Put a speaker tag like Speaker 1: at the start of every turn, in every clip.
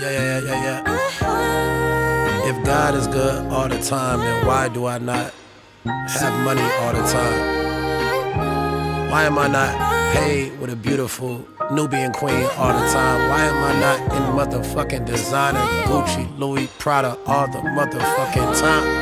Speaker 1: Yeah. If God is good all the time, then why do I not have money all the time? Why am I not paid with a beautiful Nubian queen all the time? Why am I not in motherfucking designer, Gucci, Louis, Prada all the motherfucking time?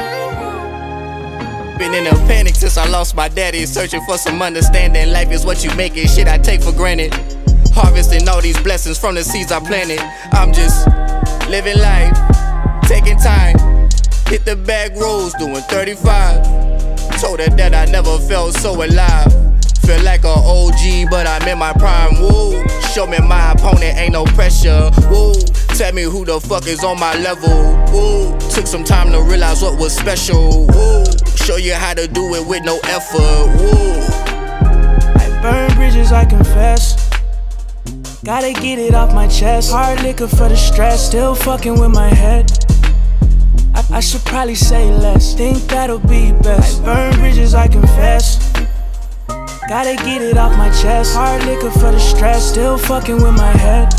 Speaker 2: Been in a panic since I lost my daddy, searching for some understanding. Life is what you make it, shit I take for granted. Harvesting all these blessings from the seeds I planted. I'm just living life, taking time. Hit the back roads, doing 35. Told her that I never felt so alive. Feel like a OG, but I'm in my prime. Woo, show me my opponent, ain't no pressure. Woo, tell me who the fuck is on my level. Woo, took some time to realize what was special. Woo, show you how to do it with no effort. Woo,
Speaker 3: I burn bridges, I confess. Gotta get it off my chest. Hard liquor for the stress. Still fucking with my head. I should probably say less. Think that'll be best. I burn bridges, I confess. Gotta get it off my chest. Hard liquor for the stress. Still fucking with my head.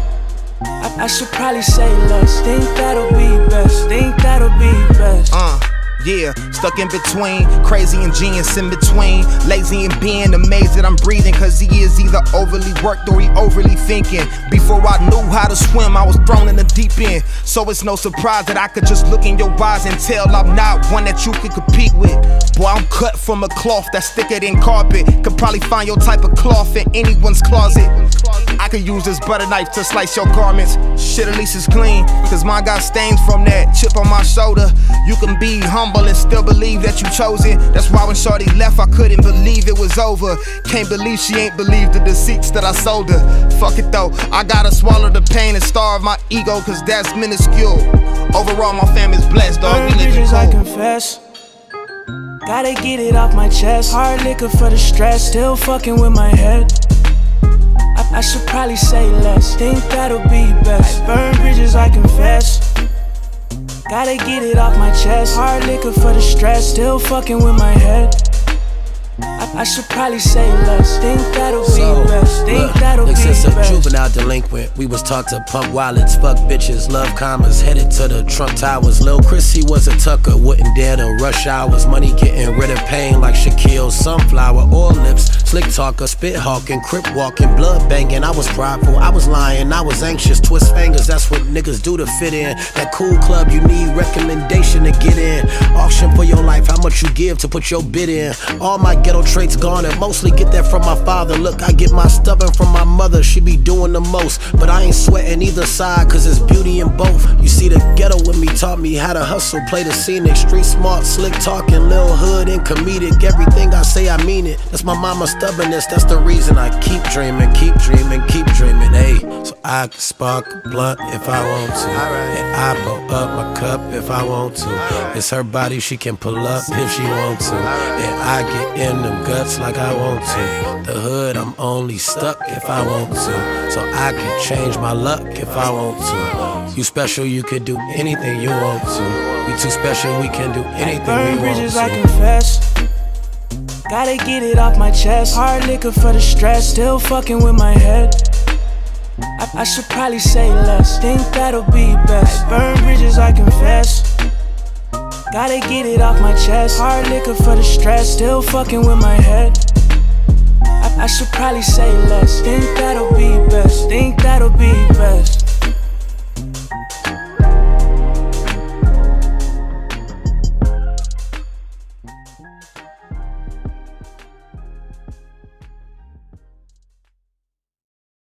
Speaker 3: I should probably say less. Think that'll be best. Think that'll be best.
Speaker 4: Yeah, stuck in between, crazy and genius in between, lazy and being amazed that I'm breathing, cause he is either overly worked or he overly thinking. Before I knew how to swim, I was thrown in the deep end. So it's no surprise that I could just look in your eyes and tell I'm not one that you could compete with. Boy, I'm cut from a cloth that's thicker than carpet. Could probably find your type of cloth in anyone's closet. I could use this butter knife to slice your garments. Shit, at least it's clean, cause mine got stains from that chip on my shoulder. You can be humble and still believe that you chose it. That's why when shorty left, I couldn't believe it was over. Can't believe she ain't believed the deceits that I sold her. Fuck it though, I gotta swallow the pain and starve my ego, cause that's minuscule. Overall, my family's blessed, dog. We living cool.
Speaker 3: I confess. Gotta get it off my chest. Hard liquor for the stress. Still fucking with my head. I should probably say less. Think that'll be best. I burn bridges, I confess. Gotta get it off my chest. Hard liquor for the stress. Still fucking with my head. I should probably say less. Think that'll be best. Think that'll be best.
Speaker 1: Since a juvenile delinquent, we was taught to pump wallets, fuck bitches, love commas, headed to the Trump Towers. Lil' Chrissy was a tucker, wouldn't dare to rush hours. Money getting rid of pain like Shaquille's sunflower. Oil lips, slick talker, spit hawking, crip walking, blood banging. I was prideful, I was lying, I was anxious. Twist fingers, that's what niggas do to fit in. That cool club, you need recommendation to get in. Auction for your life, how much you give to put your bid in. All my ghetto traits gone and mostly get that from my father. Look, I get my stubborn from my mother, she be doing the most. But I ain't sweating either side, cause it's beauty in both. You see, the ghetto with me taught me how to hustle, play the scenic. Street smart, slick talking, lil' hood and comedic. Everything I say, I mean it. That's my mama's stubbornness, that's the reason I keep dreaming, keep dreaming, keep dreaming. Hey, so I can spark a blunt if I want to, and I blow up my cup if I want to. It's her body, she can pull up if she want to, and I get in them guts like I want to. The hood, I'm only stuck if I want to, so I can change my luck if I want to. You special, you could do anything you want to. You too special, we can do anything we want to.
Speaker 3: Burn bridges, I confess. Gotta get it off my chest. Hard liquor for the stress. Still fucking with my head. I should probably say less. Think that'll be best. I burn bridges, I confess. Gotta get it off my chest. Hard liquor for the stress. Still fucking with my head. I should probably say less. Think that'll be best. Think that'll be